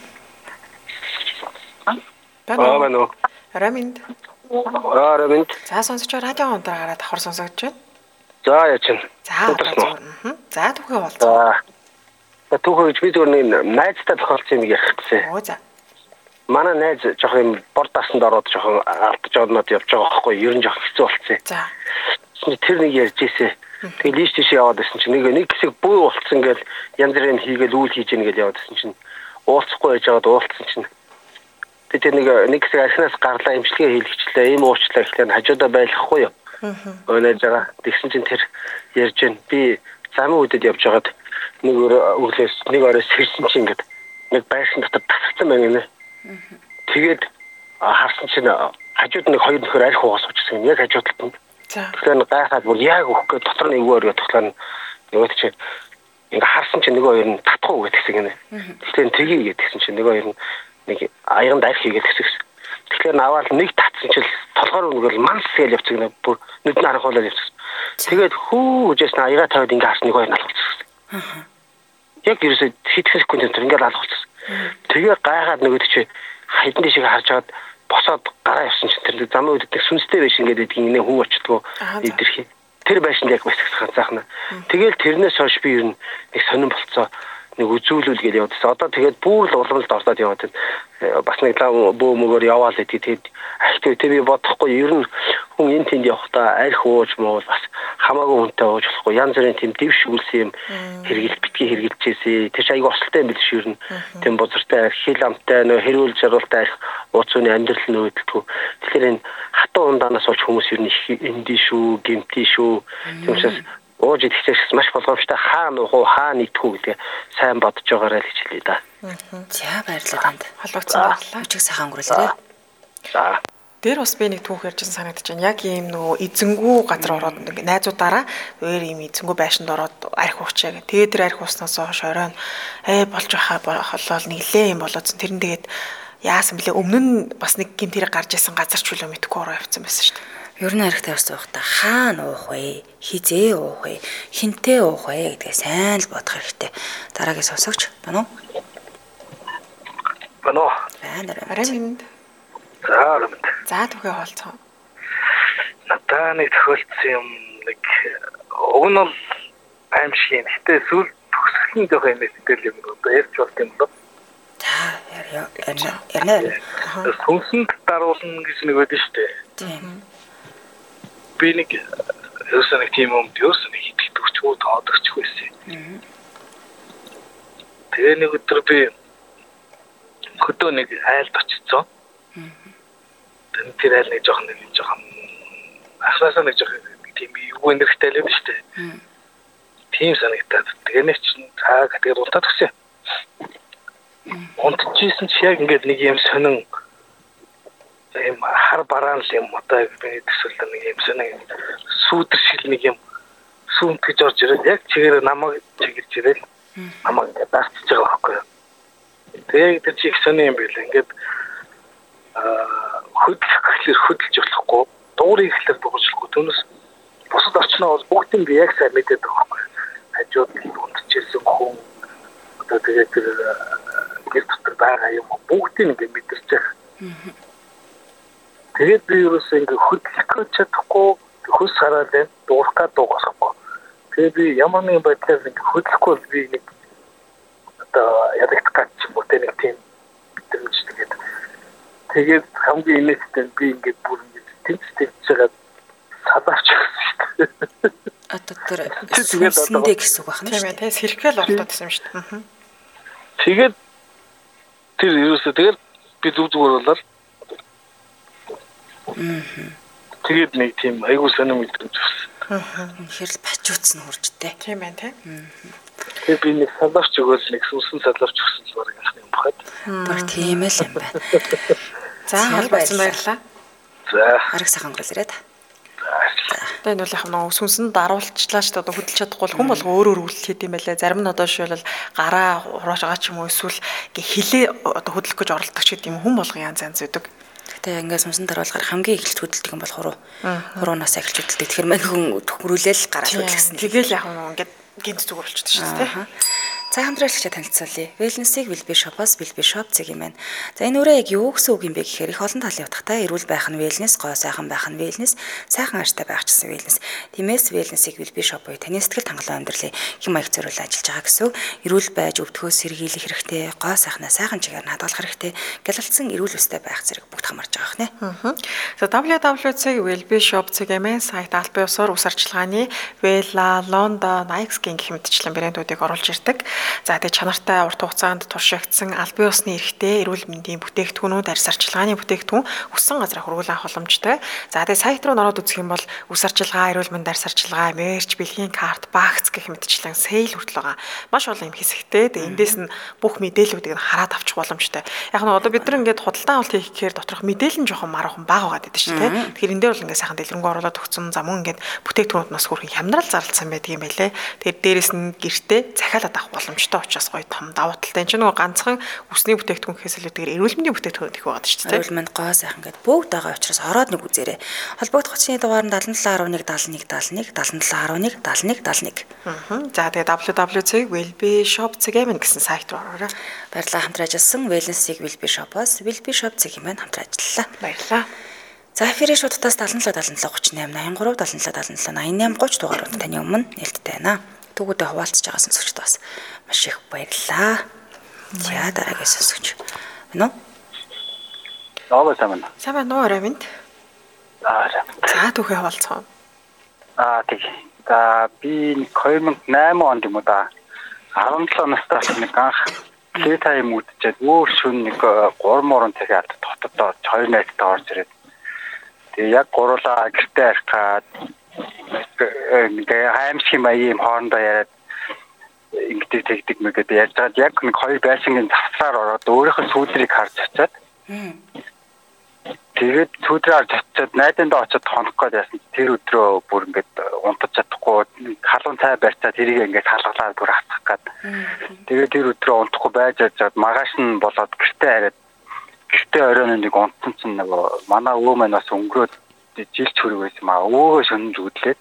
Аа байна уу? Раминд. Аа раминд. За сонсогч радио ондроо гараад давхар сонсогч байна. За яач нь. За зүгээр. За түүхээ болцоо. За түүхээ гэж би зүгээр нэг найзтай тохиолдсон юм ярих гэсэн. Оо за. Манай найз жоох юм бор даасанд ороод жоох алдаж однод явж байгаа байхгүй юу? Ер нь жоох хэцүү болцсон. За. Тэр нэг ярьж ийсэ. Тэгээ лиш тийш яваад байсан чинь нэг нэг хэсэг буй болцсон гэл янз бүрийн хийгээл үйл хийж ийн гэл яваад байсан чинь уулзахгүй байж байгаад уулзсан чинь би тэр нэг нэг хэсэг архинаас гарлаа имчилгээ хийлгэчлээ. Ийм уучлаа гэхлээр хажуудаа байхгүй юу? Аа. Өнөөж байгаа. Тэгсэн чинь тэр ярьж байна. Би замын үдэд явж байгаад нэг өглөөс нэг оройс сэрсэн чинь ингээд нэг байшин дотор тасцсан байна нэ. Тэгээд харсан чинь хажууд нэг хоёр нөхөр арх угаас уучсан. Яг хажууд талд. За. Тэгэхээр гайхаад бүр яг өгөх дотор нэг өөр тогтлоо нөгөө чинь ингээд харсан чинь нөгөө хоёр нь татахгүй гэдгсэн гинэ. Тэгэхээр тгий гэдгсэн чинь нөгөө хоёр нь нэг аяган дайх хийгээд гэсэн. Тэгэхээр наваал нэг татсан чил толгоор өнгөрөл манс гэж явцдаг нэг бүр нүдний харахуулаад явцсан. Тэгээд хүү гэжсэн аяга тавиад ингээ харсан нэг хоёр налгацсан. Аа. Яг ерөөсөө хэдхэн секунд энэ ингээ алгацсан. Тэгээ гайхаад нөгөөд чи хайдан дэшиг харж аваад босоод гараа явсан чинь тэр замын үед нэг сүнстэй байшин гэдэг инээ хүн очтгоо идэрхий. Тэр байшинд яг босгох ганцаахна. Тэгэл тэрнээс хойш би ер нь нэг сонирн болцоо. нэг үзүүлүүл гэж явуулсан. Одоо тэгээд бүр л уламжлалт орсод яваад бас нэг лав бөө мөгөр яваал гэдэг. Тэгээд ахтай тэр би бодохгүй ер нь хүн энэ тэнд явахдаа арх ууж муу бас хамаагүй хүнтэй ууж болохгүй. Янз бүрийн тийм дэвш үлсэн юм хэрэгэл битгий хэрэгжилжээсэй. Тэр чинь аягүй осолтой юм биш шүү ер нь. Тийм бузартай арх, хил амтай нөө хэрүүл жаргалтай арх ууцны амьдрал нь өөдөлтгөө. Тэгэхээр энэ хатуу ундаанаас болж хүмүүс ер нь эндий шүү, гэмтий шүү. Тийм учраас ууж идэхчээс маш болгоомжтой хаана уу хаана идэх үү гэдэг сайн бодож байгаарай л гэж хэлээ да. За баярлалаа танд. Холбогдсон баярлалаа. Өчиг сайхан өнгөрүүлээрэй. За. Дээр бас би нэг түүх ярьж санагдаж байна. Яг ийм нөгөө эзэнгүү газар ороод ингээ найзуудаараа өөр ийм эзэнгүү байшинд ороод арх уучаа гэх. Тэгээд тэр арх ууснаас хойш оройн ээ болж байхаа холол нэглээ юм болоодсон. Тэр нь тэгээд яасан блэ өмнө нь бас нэг гин тэр гарч исэн газар ч үлээ мэдхгүй ороо явцсан байсан шүү дээ. Ер нь архтай бас байхдаа хаана уух вэ? Хизээ уух вэ? Хинтээ уух вэ гэдгээ сайн л бодох хэрэгтэй. Дараагийн сонсогч байна уу? Байна уу? Байна. Арай За ламт. За түүхээ хоолцоо. Надаа нэг тохиолдсон юм нэг уг нь бол аимшиг. Гэтэ сүүл төгсгөлийн дэх юм эсвэл юм одоо ярьж болт юм бол. За яа яа. Сүнсэнд даруулна гэж нэг байдаг шүү дээ. Тийм. Би нэг ерөөсөө нэг тийм юм ерөөсөө нэг хитгэлтгчгүй тоодогчгүй байсан. Тэгээ нэг өдөр би хөдөө нэг айлд очицсан. Тэр айл нэг жоохон нэг жоохон ахлаасаа нэг жоохон тийм юу энергитэй л байдаг шүү дээ. Тийм санагдаад тэгээ нэг чинь цаа гэдэг унтаад өгсөн. Унтчихсэн чи яг ингээд нэг юм сонин юм хар бараан л юм одоо би төсөлд нэг юм сонин сүүдэр шил нэг юм сүүмт гэж орж ирээд яг чигээр намайг чиглэж ирээд намайг ингээд дасчихж байгаа байхгүй юу. Тэгээ тэр чих сонин юм байл ингээд хөдлөхлөөр хөдөлж болохгүй дуурай ихлээр дуурчлахгүй түүнээс бусад орчноо бол бүгдийг би яг сайн мэдээд байгаа байхгүй хажууд унтчихсэн хүн одоо тэгээд тэр гэр дотор байгаа юм бүгдийг ингээд мэдэрч байгаа. Тэгээд би ерөөсөө ингээд хөдлөх чадахгүй хөс хараад байна дуурах гад дуусахгүй. Тэгээд би ямар нэгэн байдлаар ингээд хөдлөхгүй би нэг одоо ядагт гад ч юм уу нэг тийм битрэмж тэгээд тэгээд хамгийн инээдтэй би ингээд бүр ингээд тэнц тэнц байгаа садаарч гэсэн шүү дээ. Одоо тэр сүнсэндээ гэсэн үг байна шүү дээ. Тийм ээ, тэгээ сэрхэл ордоодсэн юм шүү дээ. Тэгээд тэр ерөөсөө тэгээд би зүг зүгээр болол. Тэгээд нэг тийм айгуу сонир мэдрэмж авсан. Үнэхээр л бачуутсан хуржтэй. Тийм ээ, тийм. Тэгээд би нэг салаарч өгөөл нэг сүнсэн салаарч өгсөн л баг анхны юм бахад. Баг тийм л юм байна. За баярлалаа. Баярлалаа. За. Арга сайхан өнгөрүүлээрэй та. Тэгээ энэ бол яг нэг сүнсэнд даруулчлаа шүү дээ. Одоо хөдөлж чадахгүй бол хүн болго өөр өөр үйлдэл хийд юм байлаа. Зарим нь одоо шивэл гараа урааж байгаа ч юм уу эсвэл ингээ хилээ одоо хөдлөх гэж оролдог ч гэдэг юм хүн болго янз янз үүдэг. Гэтэ ингээ сүнсэнд даруулгаар хамгийн эхэлж хөдөлдөг юм бол хуруу. Хуруунаас эхэлж хөдөлдөг. Тэгэхээр мань хүн төхрүүлээл гараад хөдлөсөн. Тэгэл яг нэг гинт зүгээр болчихсон шүү дээ. За хамтраалагчаа танилцуулъя. Wellness-ийг Billby Shop-оос Billby Shop цэг юм байна. За энэ үрээ яг юу гэсэн үг юм бэ гэхээр их олон талын утгатай эрүүл байх нь wellness, гоо сайхан байх нь wellness, сайхан арьстай байх ч гэсэн wellness. Тиймээс Wellness-ийг Billby Shop буюу таны сэтгэл хангалуун амьдралын хэм маяг зориулж ажиллаж байгаа гэсэн. Эрүүл байж өвдөхөөс сэргийлэх хэрэгтэй, гоо сайхнаа сайхан чигээр нь хадгалах хэрэгтэй, гялалцсан эрүүл өстэй байх зэрэг бүгд хамарж байгаа хнэ. За дабл ю дабл ю цэг Billby Shop цэг эмээ сайт аль бие усаар ус арчилгааны Vela, London, Nike-ийн гэх мэтчлэн брэндүүдийг оруулж ирдэг. За тэгээ чанартай урт хугацаанд туршигдсан аль бие усны эрхтэй эрүүл мэндийн бүтээгдэхүүнүүд, арьс арчилгааны бүтээгдэхүүн өссөн газар хургуулах боломжтой. За тэгээ сайт руу ороод үзэх юм бол ус арчилгаа, эрүүл мэнд арьс арчилгаа, мерч, бэлгийн карт, багц гэх мэтчлэн сейл хүртэл байгаа. Маш олон юм хэсэгтэй. Тэгээ эндээс нь бүх мэдээллүүдийг нь хараад авчих боломжтой. Яг нь одоо бид нар ингээд худалдан авалт хийх гэхээр доторх мэдээлэл нь жоохон маргахан бага байгаа гэдэг чинь тийм. Тэгэхээр энэ дээр бол ингээд сайхан дэлгэрэнгүй оруулаад өгсөн. За мөн ингээд бүтээгдэхүүнүүд нас хүрхэн хямдрал зарласан байдаг юм байлээ. Тэгээд дээрэс нь гэртээ захиалаад авах боломжтой учраас гоё том давуу талтай. Энд чинь нөгөө ганцхан үсний бүтээгдэхүүн гэхээс илүүтэйгээр эрүүл мэндийн бүтээгдэхүүн их байгаа шүү дээ. Эрүүл мэнд гоо сайхан гэдэг бүгд байгаа учраас ороод нэг үзээрэй. Холбогдох утасны дугаар нь seven seven one one seven one seven one seven seven one one seven one seven one. Аа. За тэгээ дабл ю дабл ю цэг Billby Shop цэг юм гэсэн сайт руу ороорой. Баярлалаа хамтран ажилласан Wellness-ийг Billby Shop-оос Billby Shop цэг юм хамтран ажиллалаа. Баярлалаа. За эфирийн шуудтаас seven seven seven seven three eight eight three seven seven seven eight eight eight three eight eight duгаар таны өмнө нээлттэй байна. Түүгүүдээ хуваалцаж байгаа сонсогчд бас маш их баярлалаа. За дараагийн сонсогч. Мөн үү? Ноо сайн. Сайн байна уу Раминд? Аа. За түүхээ хаваалцгаа. Аа тийм. За би two thousand eight онд юм уу да. seventeen настай нэг анх Китай мөдчээд өөр шүн нэг three морон цагаад дотоод хоёр найзтай орж ирээд. Тэгээ яг гурлаа гэртээ архаад ингээ хаамсхи маягийн хоорондоо яриад ингээд тэгдэг мэгээд ярьж байгаад яг нэг хоёр байшингийн завсраар ороод өөрийнхөө сүүдрийг харж очиад. Тэгээд сүүдрээ харж очиад найдандаа очиод хонох гээд яасан. Тэр өдрөө бүр ингээд унтаж чадахгүй халуун цай барьцаад тэрийг ингээд салгалаад бүр хасах гээд. Тэгээд тэр өдрөө унтахгүй байж ажаад магаш нь болоод гэртээ хараад гэртээ оройн нэг унтсан чинь нөгөө манай өвөө маань бас өнгөрөөд жилч хөрөг байсан маа өвөө шөнөж үдлээд.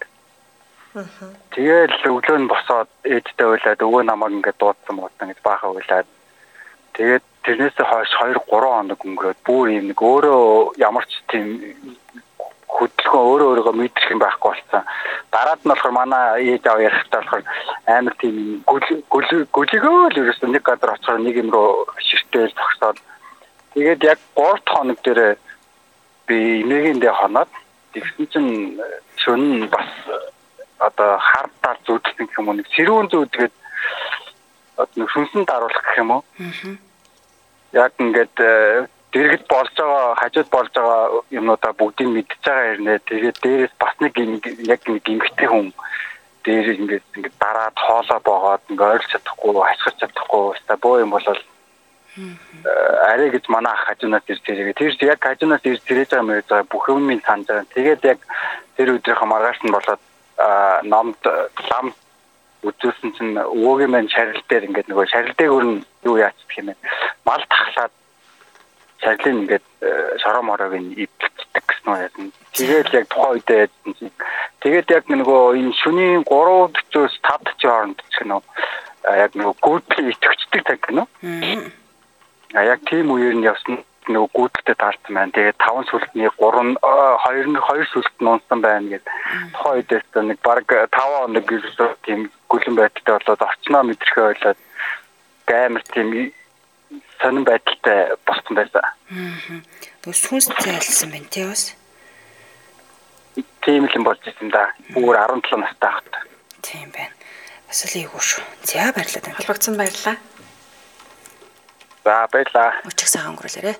Тэгээд өглөө нь босоод ээдтэй уйлаад өвөө намайг ингээд дуудсан муудсан гэж баахан уйлаад. Тэгээд тэрнээсээ хойш two three хоног өнгөрөөд бүр юм нэг өөрөө ямар ч тийм хөдөлгөөн өөрөө өөрийгөө мэдрэх юм байхгүй болсон. Дараад нь болохоор манай ээж аав ярихтаа болохоор амар тийм гүлгөө л ерөөсөө нэг газар очихоор нэг юм руу ширтэл зогсоод тэгээд яг three хоног дээр би эмээгэндээ хоноод тэгсэн чинь шөнө бас одоо хардаар зүудсэн гэх юм уу нэг сэрүүн зүудгээд нэг сүнсэн даруулах гэх юм уу. Яг ингээд дэргэд болж байгаа хажууд болж байгаа юмнуудаа бүгдийг мэдчихэж байгаа хэрнээ тэгээд дээрээс бас нэг яг нэг эмгтэй хүн дээр ингээд ингээд дараад хоолоо боогоод ингээд ойлгож чадахгүй хашгирч чадахгүй өстой боо юм бол арай гэж манай ах хажуунаас ирж ирээ. Тэр яг хажуунаас ирж ирэж байгаа мөрөж байгаа бүх юмыг санаж байгаа. Тэгээд яг тэр өдрийнхөө маргааш нь болоод номд лам үзүүлсэн чинь өвөөгийн маань шарил дээр ингээд нөгөө шарил дээр нь юу яач гэх юм бэ? Мал тахлаад шарилын ингээд шороо мороог нь ивдэлцдэг гэсэн үү яа. Тэгээд яг тухайн үедээ яасан чинь тэгээд яг нөгөө энэ шөнийн three forty-five five forty хооронд гэх нь яг нөгөө гүйтгэл итгэждэг цаг гэнэ. А яг тийм үеэр нь явсан нөгөө гүйдэлтэй таалцсан байна. Тэгээд таван сүлтний three хоёр хоёр сүлт нь унсан байна гэд. Тухайн үедээс нэг баг five хоног гэрсээ тийм гүлэн байдалтай болоод орчноо мэдрэхээ ойлоод амар тийм сонирн байдалтай болсон байсан. Аа. Нөгөө сүнс зайлсан байна тий бас. Тийм л юм болж ирсэн да. Бүр seventeen настай хат. Тийм байна. Бас л ийгүү шүү. За баярлалаа. Холбогдсон баярлалаа. За баярлалаа. Өчиг сайхан өнгөрүүлээрэ.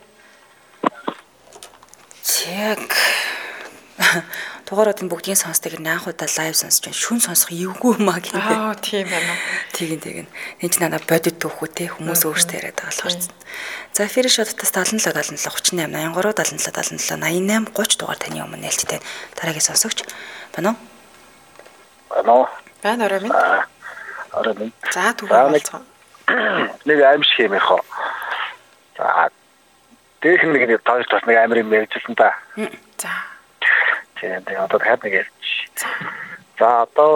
Чиг. Дугааруудын бүгдийн сонсдог энэ анх удаа лайв сонсож байна. Шүн сонсох эвгүй маа гэх юм. Аа тийм байна. Тэгин тэгин. Энд чинь надад бодит түүхүү те хүмүүс өөрсдөө яриад байгаа болохоор. За эфир шоттоос seventy-seven seventy-eight thirty-eight eighty-three seventy-seven ninety-seven thirty дугаар таны өмнө нээлттэй дараагийн сонсогч байна уу? Байна уу? Байна орой минь. Орой минь. За түүхээ. Нэг аимшиг юм яхаа. За дэх нэг нэг тооч бас нэг амир юм ярьжсэн та. За. Тэгээд одоо дахиад нэг ярьж. За одоо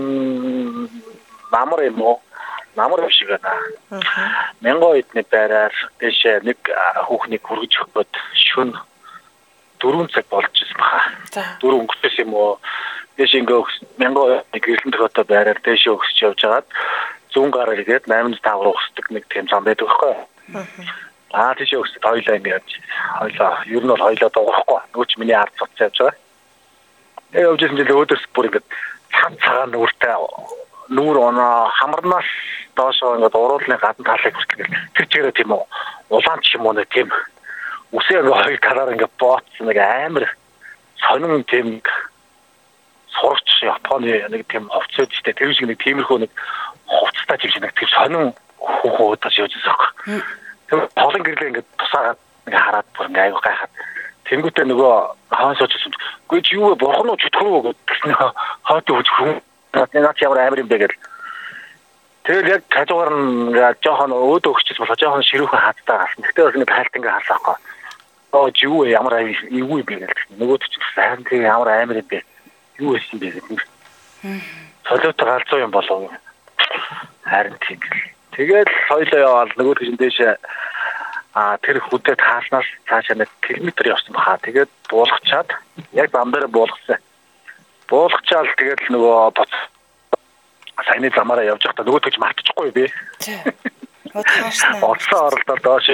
намар юм уу? Намар юм шиг байна. Мянган эдний байраар дэше нэг хүүхнийг хүргэж өгөхөд шүн four цаг болж ирсэн баха. За. four өнгөрсөн юм уу? Дэше ингээ мянган нэг гэрэлтэн тохиолтой байраар дэше өгсөж явж хагаад зүүн гараар игээд eight five руу өсдөг нэг тийм зам байдаг байхгүй. Аа тийш өсөд хоёлаа юм яаж. Хоёлаа ер нь бол хоёлаа дуурахгүй. Нөгөө ч миний ард цуц явж байгаа. Э явж ирсэн чинь өөдөөс бүр ингээд цаг цагаан нүртэй нүүр оноо хамарнаас доошоо ингээд уруулны гадна талыг хүртэл тэр чигээр тийм үү улаан ч юм уу нэг тийм үсээ ингээ хоёр талаар ингээ бооцсон нэг амар сонин тийм сурч Японы нэг тийм хувцас өдөртэй тэр шиг нэг тиймэрхүү нэг хувцастай тийм шиг нэг тийм сонин хүүхөө удаж явж байгаа. Тэр хоолын гэрлээ ингээ тусаагаад ингээ хараад бүр ингээ айгуу гайхаад тэнгуүтээ нөгөө хаан сочсон. Гүй чи юу вэ? Бурхан уу чөтгөө гэсэн хойд үз хүн. Наач ямар амар юм бэ гэл. Тэр яг хажуугаар нь жоохон өөдөө өгчөж болохоо жоохон ширүүхэн хаттай гарсан. Тэгтээ бас ингээ тайлт ингээ харсаахгүй. Оо чи юу вэ? Ямар эвгүй бэ гэл. Нөгөөд ч сайн тийм ямар амар юм бэ? Юу байсан бэ гэдэг. Солиотой галзуу юм болов. Харин тийм. Тэгээд соёлоо яваал нөгөөд чинь дэше а тэр хүдээ тааснаас цаашаа нэг километр явсан баха. Тэгээд буулгачаад яг зам дээр буулгасан. Буулгачаал тэгээд нөгөө саяны замаараа явж байхдаа нөгөөдгөө ч мартчихгүй би. За. Оо тааснаа. Оцсон оролдоод доош.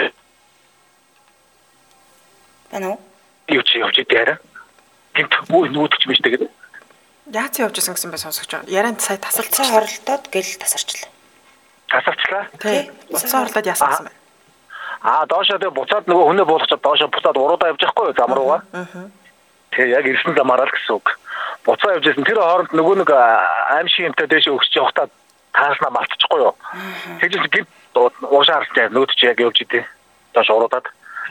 Бано. Юу чи явж идээрэ. Гинт бүү нөгөөдг ч биш тэгээд. Яац явж исэн гэсэн бай сонсогч байгаа. Ярианд сая тасалцсан оролдоод гэл тасарчлаа. Тасарчлаа? Тий. Буцаа орлоод яасан гэсэн бэ? Аа доошоо тэгээ буцаад нөгөө хүнээ буулгачаад доошоо буцаад уруудаа явж байхгүй юу зам руугаа. Аа. Тэгээ яг ирсэн замаараа л гэсэн үг. Буцаа явж исэн тэр хооронд нөгөө нэг аимшиг юмтай дээш өгч явахтаа тааснаа мартчихгүй юу. Тэгжсэн гинт уушаар харж нөгөөд чи яг явж идэ. Доош уруудаад.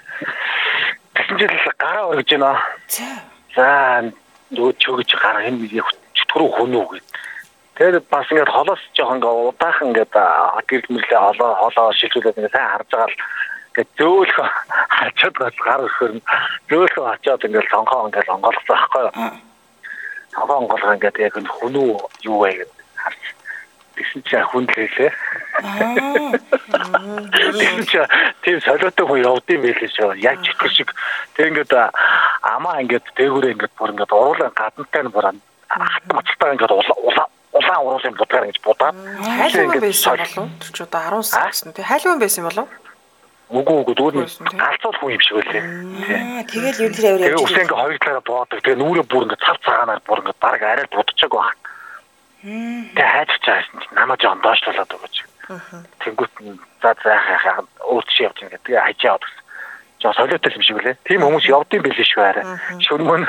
Тэгсэн чинь гараа өргөж байна. За. За нөгөө чөгөж гараа энэ яг чөтгөрөө хөнөө гэд. Тэгээд бас ингээд холоос жоохон ингээд удаахан ингээд гэрэл мэрлээ холоо холоо шилжүүлээд ингээд сайн харж байгаа л ингээд зөөлхө хачаад гар өрхөр зөөлхө хачаад ингээд сонгоо ингээд онгоолгосон байхгүй юу. Сонгоо онгоолгоо ингээд яг хөнөө юу вэ гэд харж. Тэгсэн чинь хүнлээлээ. Аа. Тэгсэн чинь тийм солиотой хүн явдсан байлээ шүү. Яг читгэр шиг тэг ингээд амаа ингээд дээгүүрээ ингээд бүр ингээд уруулан гадантай нь бүр хат мацтай ингээд улаа улаан уруулын будгаар ингэж будаад хайлган байсан болов тэр ч одоо арван сар гэсэн тий хайлган байсан болов үгүй үгүй дүүрний галзуул хүн юм шиг байлээ аа тэгэл юу тэр авир явж тэгээ үсэн ингээ хоёр талаараа буудаг тэгээ нүрээ бүр ингээ цав цагаанаар бүр ингээ баг арай будчихаг баг тэгээ хайж чаасан намаа жоон доошлуулаад өгөөч тэнгүүт за заахаа өөрчөө явж ингээ тэгээ хайжаа авдаг жоо солиотой юм шиг үлээ. Тийм хүмүүс явдсан байлээ шүү арай. Шүнмөн.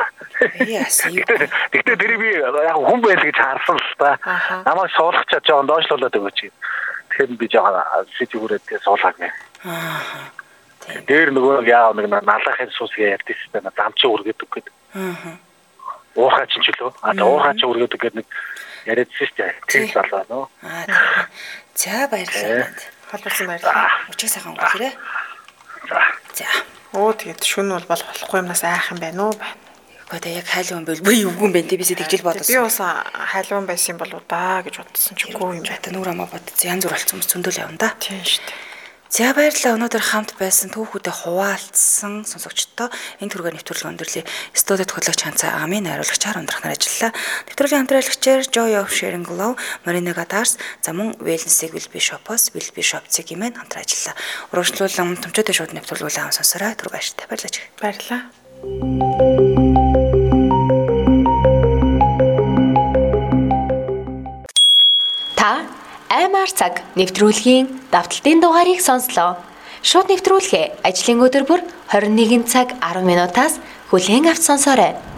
Тэгтээ тэр би яг хүн байл гэж харсан л та. Намайг суулгах чад жоон доошлуулад өгөөч. Тэгэхээр би жоон сэтгүүрээд тэгээ суулгаад нэ. Аа. Тэр нөгөө яа нэг налахын суусгээ ярьдээс байна. Замчаа үргээд үг гээд. Аа. Уурхаа чинь ч лөө. А уурхаа чинь үргээд үг гээд нэг яриадсэн шүү дээ. Тэр залуу нөө. Аа. За баярлалаа. Холбосон баярлалаа. Өчиг сайхан өнгөрөө. За. За. Оо тэгээд шүн бол болохгүй юмнаас айх юм байна уу байна. Гэхдээ яг хайлган байл би өвгөн байна тий бисээ тэгжил бодсон. Би бас хайлган байсан болоо да гэж бодсон ч үгүй юм байна. Нүр амаа бодсон. Янз бүр болсон хүмүүс зөндөл явна да. Тийм шүү дээ. За баярлалаа. Өнөөдөр хамт байсан түүхүүдэд хуваалцсан сонсогчдоо энэ түргээр нэвтрүүлэг өндөрлөе. Студид хөтлөгч Ханцаа Амийн хариулагч Хар ундрахнаар ажиллалаа. Нэвтрүүлгийн хамтраалагчаар Joy of Sharing Love, Marina Gatars, за мөн Wellness-ийг Will Bishop-оос Will Bishop-цэг хэмээн хамтран ажиллалаа. Урагшлуулан томчуудын шууд нэвтрүүлгүүл аав сонсороо түр баяртай баярлаж. Баярлалаа. Та аймаар цаг нэвтрүүлгийн давталтын дугаарыг сонслоо. Шууд нэвтрүүлгээ ажлын өдөр бүр хорин нэгэн цаг арван минутаас хүлээн авч сонсоорой.